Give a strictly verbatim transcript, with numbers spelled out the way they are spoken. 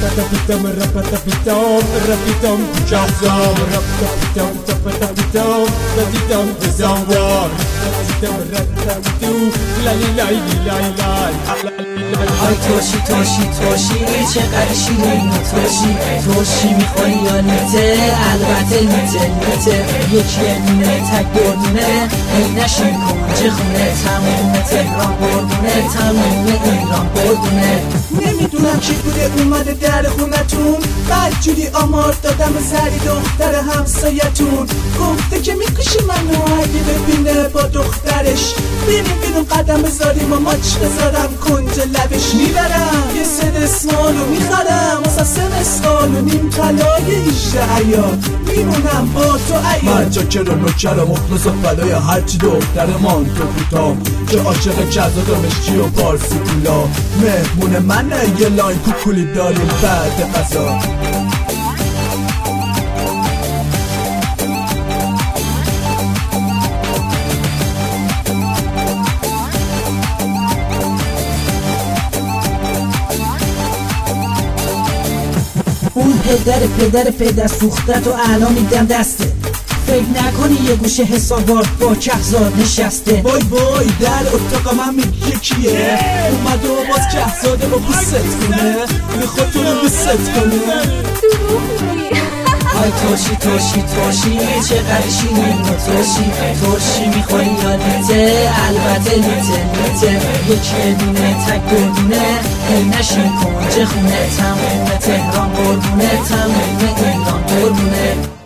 رپتاپیتام رپتاپیتام رپیتام جهزام رپتاپیتام تپتاپیتام بدیدم بزنوار رپتاپیتام رپتاپیتو لالی لای لای لای آی توشی توشی توشی چقدر شیرین و توشی توشی میخوری یا نیته البته نیته نیته یکی مونه تک دردونه ای نشین کنجه خونه تموم تهران بردونه تموم ایران بردونه نمیدونم چی بوده اومده در خونتون بدجوری آمار دادم زری دختر همسایتون گفته که میکشی منو اگه ببینه با دخترش بریم بیرون قدم بذاریم و ماچ بذارم کنج لبش میبرم یه سه دسمالو میخرم واسه سه مسخال و نیم طلای ایشه عیاد میمونم با تو عیاد من جاکر و نوکر مخلص و فدای هرچی دختر مان تو بودم که عاشق جزاد و مشکی و پارسی پولا مهمون من یه لاین کوکولی داریم بعد قضا اون پدر پدر پدر سوختت و الان میدم دسته فکر نکنی یه گوشه حسابات با کهزاد نشسته وای وای در اتاق من میگه کیه اومد و باز کهزاده با بوست کنه میخواد تو رو بوست کنه آی توشی توشی توشی چقدر شیرین و توشی توشی میخوری یا نیته البته نیته نیته یکی دونه تک دردونه ای نشین کنجه خونه تموم تهران بردونه تموم ایران بردونه